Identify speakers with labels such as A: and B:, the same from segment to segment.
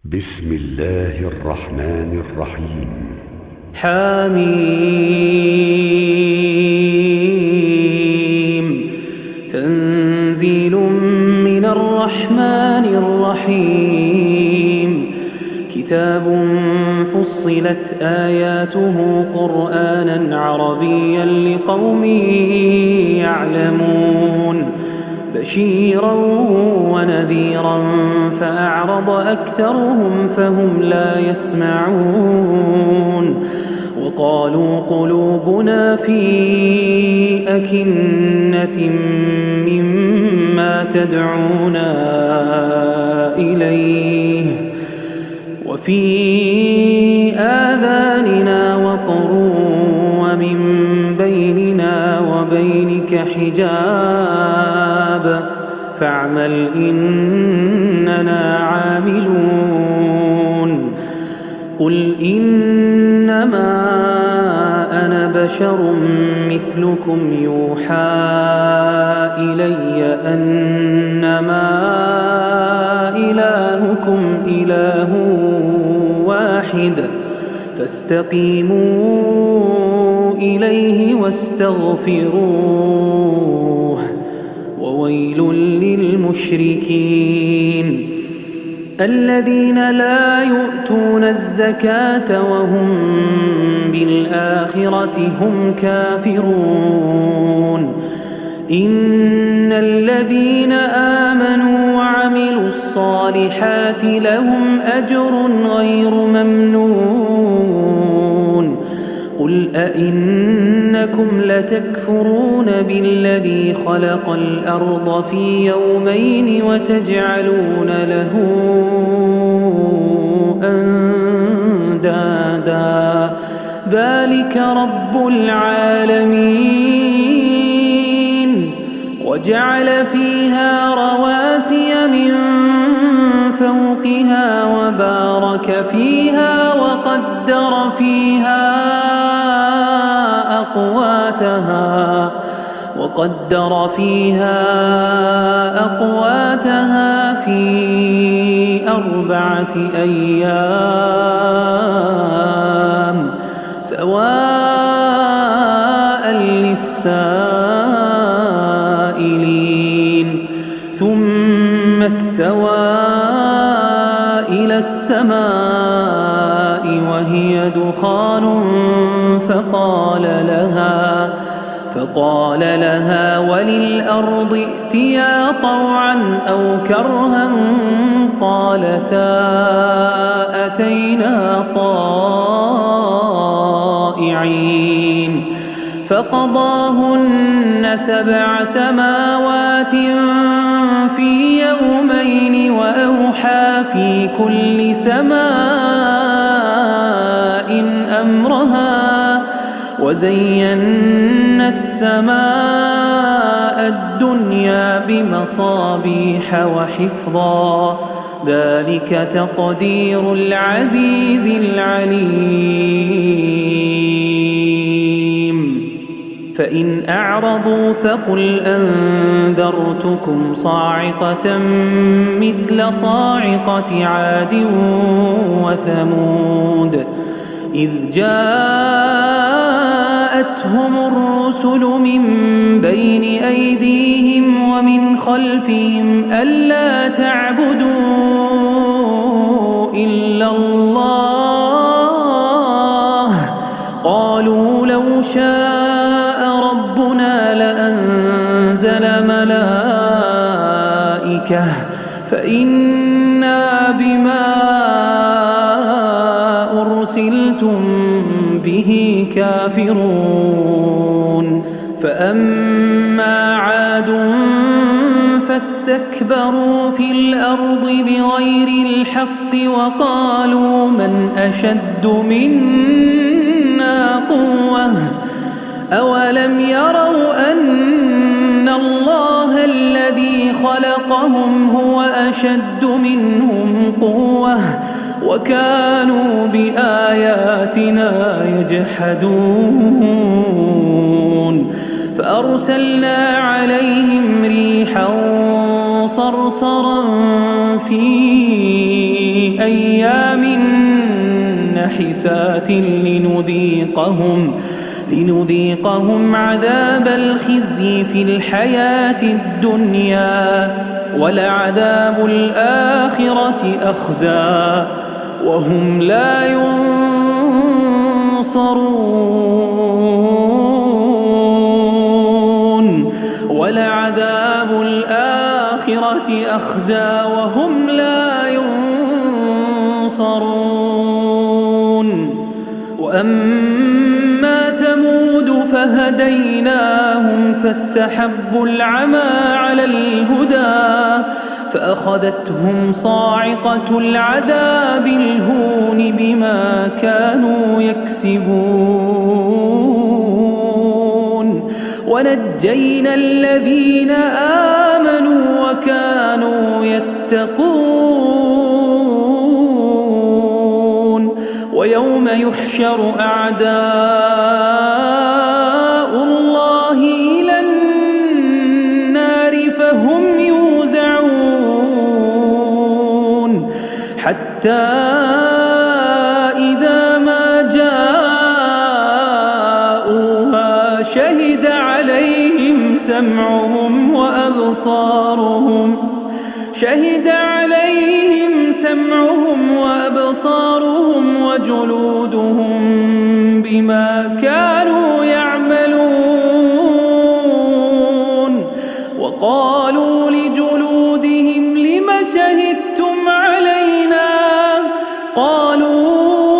A: بسم الله الرحمن الرحيم.
B: حميم. تنزيل من الرحمن الرحيم. كتاب فصلت آياته قرآنا عربيا لقوم يعلمون بشيرا ونذيرا فأعرض أكثرهم فهم لا يسمعون وقالوا قلوبنا في أكنة مما تدعونا إليه وفي آذاننا وقر ومن بيننا وبينك حجاب فاعمل إننا عاملون. قل إنما أنا بشر مثلكم يوحى إلي أنما إلهكم إله واحد فاستقيموا إليه واستغفروه وويل للمشركين الذين لا يؤتون الزكاة وهم بالآخرة هم كافرون. إن الذين آمنوا وعملوا الصالحات لهم أجر غير ممنون. قل أئنكم لتكفرون بالذي خلق الأرض في يومين وتجعلون له أندادا ذلك رب العالمين وجعل فيها رواسي من فوقها وبارك فيها وقدر فيها أقواتها في 4 أيام سواء للسائلين ثم استوى إلى السماء وهي دخان فقال لها وللأرض ائتيا طوعا أو كرها قالتا أتينا طائعين فقضاهن 7 سماوات في يومين وأوحى في كل سماء أمرها وزينا السماء الدنيا بمصابيح وحفظا ذلك تقدير العزيز العليم. فإن أعرضوا فقل أنذرتكم صاعقة مثل صاعقة عاد وثمود إذ جاءتهم الرسل من بين أيديهم ومن خلفهم ألا تعبدوا إلا الله قالوا لو شاء ربنا لأنزل ملائكة فإنا بما أرسلتم به كافرون. فأما عاد فاستكبروا في الأرض بغير الحق وقالوا من أشد منا قوة أولم يروا أن الله الذي خلقهم هو أشد منهم قوة وكانوا بآياتنا يجحدون فأرسلنا عليهم ريحا صرصرا في أيام نحسات لنذيقهم عذاب الخزي في الحياة الدنيا ولعذاب الآخرة أخزى وهم لا ينصرون ولعذاب الآخرة أخزى وهم لا ينصرون وأما ثمود فهديناهم فاستحبوا العمى على الهدى فأخذتهم صاعقة العذاب الهون بما كانوا يكسبون ونجينا الذين آمنوا وكانوا يتقون ويوم يحشر أعداء الله إلى النار فهم يوزعون حتى إذا ما جاءوها شهد عليهم سمعهم وأبصارهم وجلودهم بما كانوا يعملون وقالوا لجلودهم لم شهدتم علينا قالوا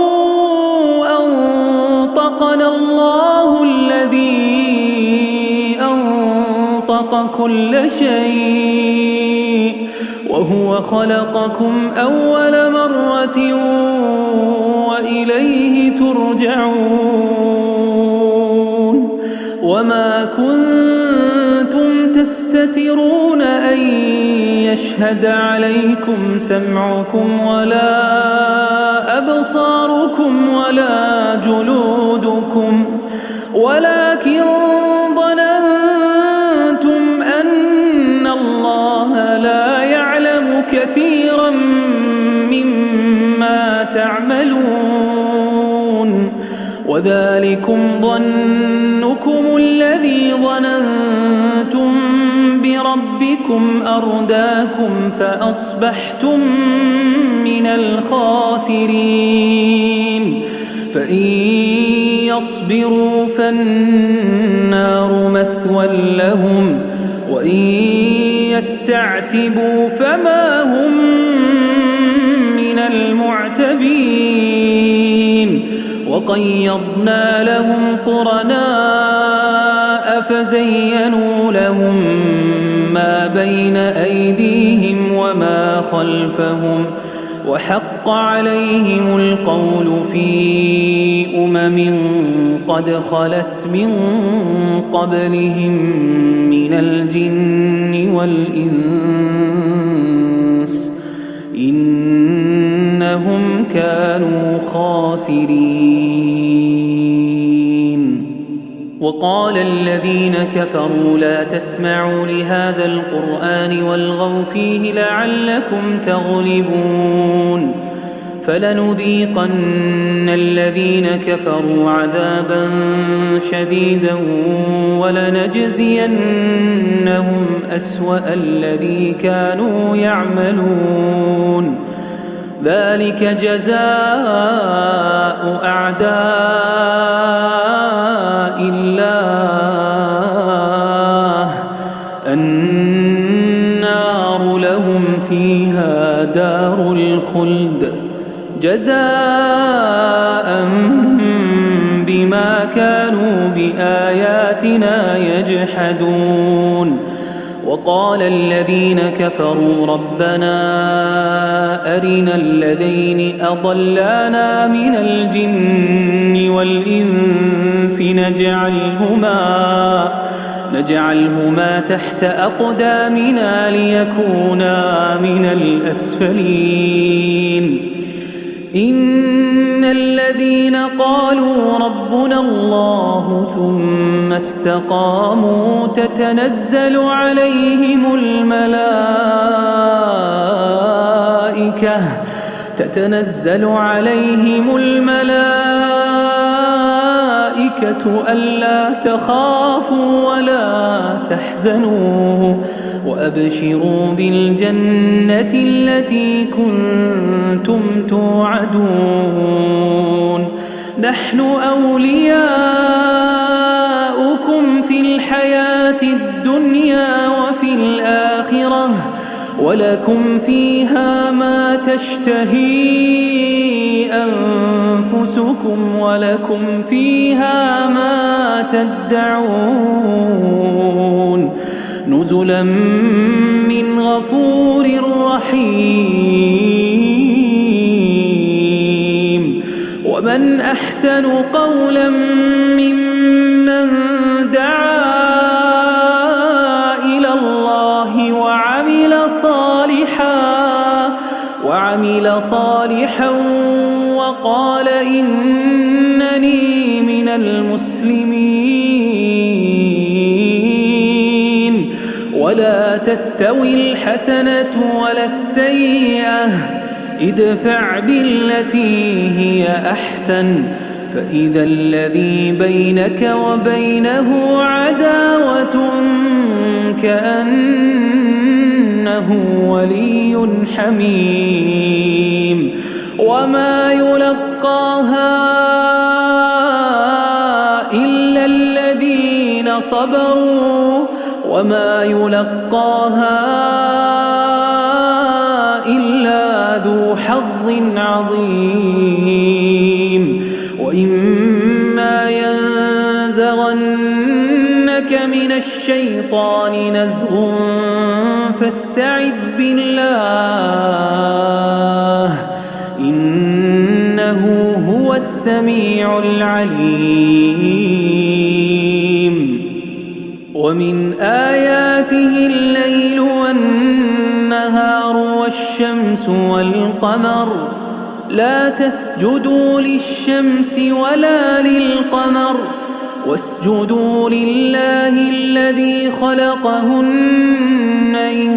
B: أنطقنا الله الذي أنطق كل شيء وهو خلقكم أول مرة وإليه ترجعون وما كنتم تستترون أن يشهد عليكم سمعكم ولا أبصاركم ولا جلودكم ولكن ظننتم أن الله لا يعلم كثيرا مما تعملون وذلكم ظنكم الذي ظننتم بربكم أرداكم فأصبحتم من الخاسرين فإن يصبروا فالنار مثوى لهم وإن يستعتبوا فما هم من المعتبين وقيضنا لهم قرناء فزينوا لهم ما بين أيديهم وما خلفهم وحق عليهم القول في قد خلت من قبلهم من الجن والإنس إنهم كانوا خاسرين وقال الذين كفروا لا تسمعوا لهذا القرآن والغوا فيه لعلكم تغلبون فلنذيقن الذين كفروا عذابا شديدا ولنجزينهم أسوأ الذي كانوا يعملون ذلك جزاء أعداء الله النار لهم فيها دار الخلد جزاء بما كانوا بآياتنا يجحدون وقال الذين كفروا ربنا أرنا الذين أضلانا من الجن والإنس نجعلهما تحت أقدامنا ليكونا من الأسفلين إن الذين قالوا ربنا الله ثم استقاموا تتنزل عليهم تتنزل عليهم الملائكة ألا تخافوا ولا تحزنوا وأبشروا بالجنة التي كنتم توعدون نحن أولياؤكم في الحياة الدنيا وفي الآخرة ولكم فيها ما تشتهي أنفسكم ولكم فيها ما تدعون نزلا من غفور رحيم ومن أحسن قولا ممن دعا إلى الله وعمل صالحا وقال إنني من المسلمين ولا تستوي الحسنة ولا السيئة ادفع بالتي هي أحسن فإذا الذي بينك وبينه عداوة كأنه ولي حميم وما يلقاها إلا الذين صبروا وما يلقاها إلا ذو حظ عظيم وإما ينزغنك من الشيطان نزغ فاستعذ بالله إنه هو السميع العليم ومن آياته الليل والنهار والشمس والقمر لا تسجدوا للشمس ولا للقمر واسجدوا لله الذي خلقهن إن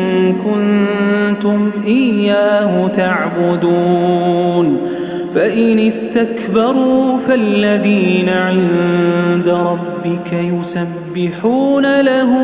B: كنتم إياه تعبدون فإن استكبروا فالذين عند ربك يسبحون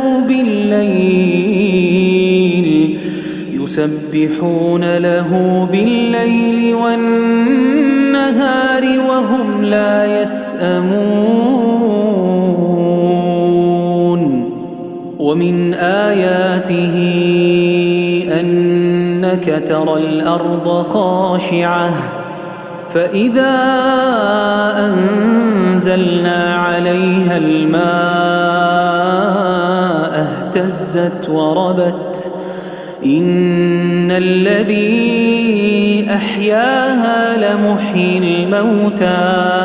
B: له بالليل والنهار وهم لا يسأمون ومن آياته أنك ترى الأرض خاشعة فإذا أنزلنا عليها الماء اهتزت وربت إن الذي أحياها لمحيي الموتى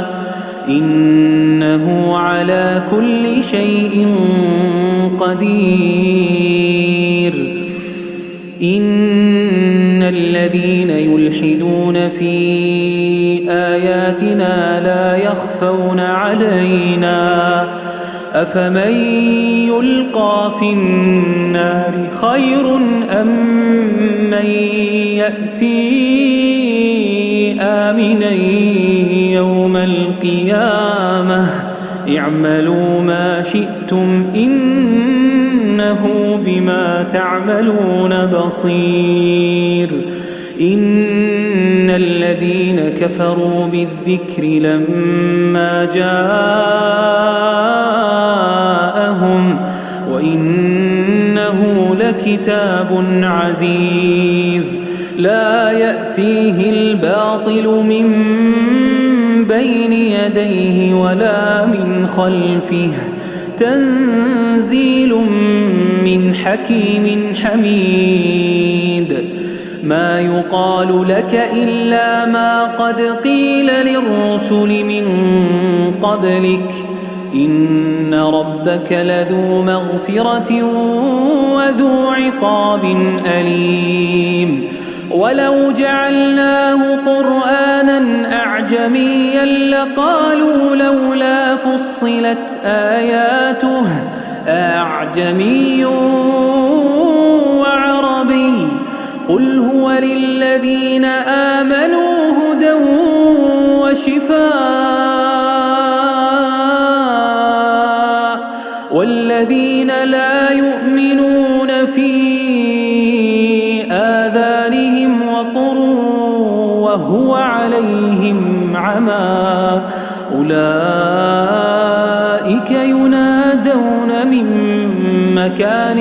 B: إنه على كل شيء قدير إن الذين يلحدون في آياتنا لا يخفون علينا أفمن يلقى في النار خير أم من يأتي آمنا يوم القيامة اعملوا ما شئتم إنه بما تعملون بصير إن الذين كفروا بالذكر لما جاءهم وإنه لكتاب عزيز لا يأتيه الباطل من بين يديه ولا من خلفه تنزيل من حكيم حميد ما يقال لك إلا ما قد قيل للرسل من قبلك إن ربك لذو مغفرة وذو عقاب أليم ولو جعلناه قرآنا أعجميا لقالوا لولا فصلت آياته أعجمي وعربي قل هو وللذين آمنوا هدى وشفاء والذين لا يؤمنون في آذانهم وقر وهو عليهم عمى أولئك ينادون من مكان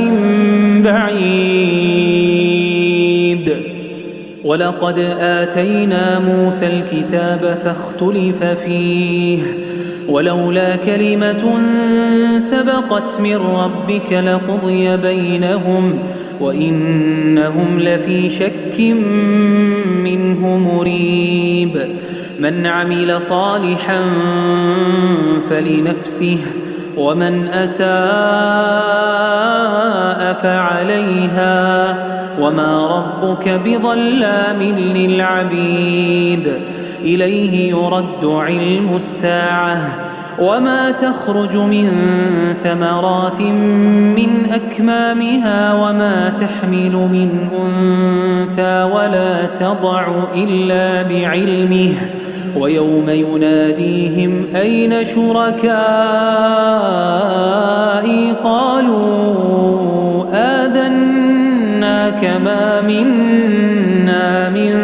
B: بعيد ولقد آتينا موسى الكتاب فاختلف فيه ولولا كلمة سبقت من ربك لقضي بينهم وإنهم لفي شك منه مريب من عمل صالحا فلنفسه ومن أساء فعليها وما ربك بظلام للعبيد إليه يرد علم الساعة وما تخرج من ثمرات من أكمامها وما تحمل من أنثى ولا تضع إلا بعلمه ويوم يناديهم أين شركائي قالوا آذناك ما منا من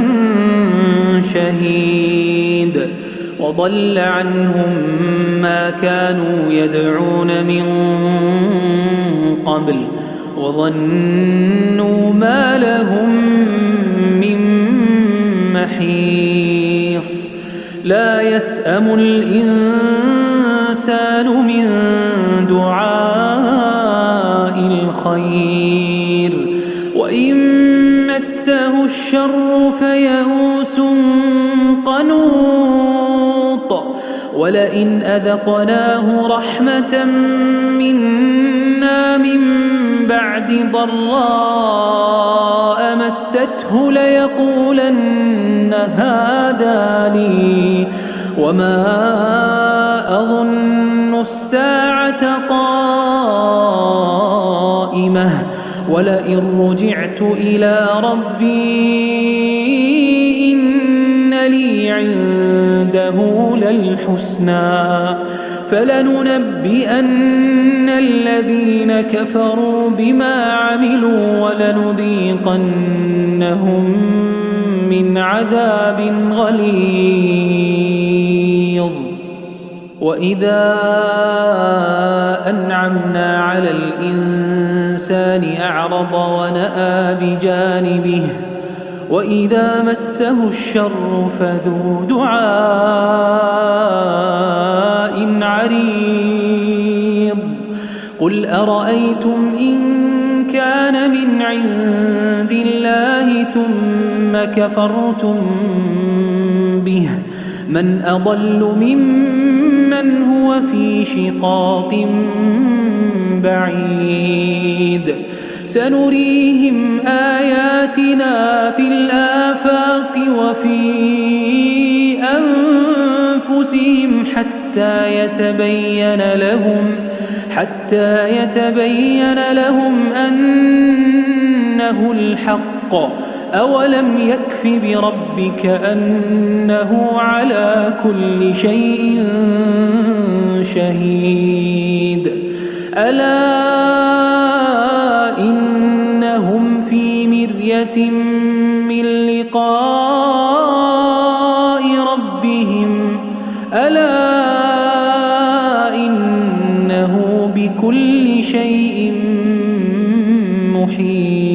B: شهيد وضل عنهم ما كانوا يدعون من قبل وظنوا ما لهم من محيص لا يسأم الإنسان من دعاء الخير وإن مسه الشر فيئوس قنوط ولئن أذقناه رحمة منا من بعد ضراء مسته ليقولن هذا لي وما أظن الساعة قائمة ولئن رجعت إلى ربي إن لي عنده للحسنى فلننبئن الذين كفروا بما عملوا ولنذيقنهم من عذاب غليظ وإذا أنعمنا على الإنسان أعرض ونأى بجانبه وإذا مسه الشر فذو دعاء عريض قل أرأيتم إن كان من عند الله ثم كفرتم به من أضل ممن هو في شقاق بعيد سنريهم آياتنا في الآفاق وفي أنفسهم حتى يتبين لهم أنه الحق أولم يكف بربك أنه على كل شيء شهيد ألا إنهم في مرية من لقاء ربهم ألا إنه بكل شيء محيط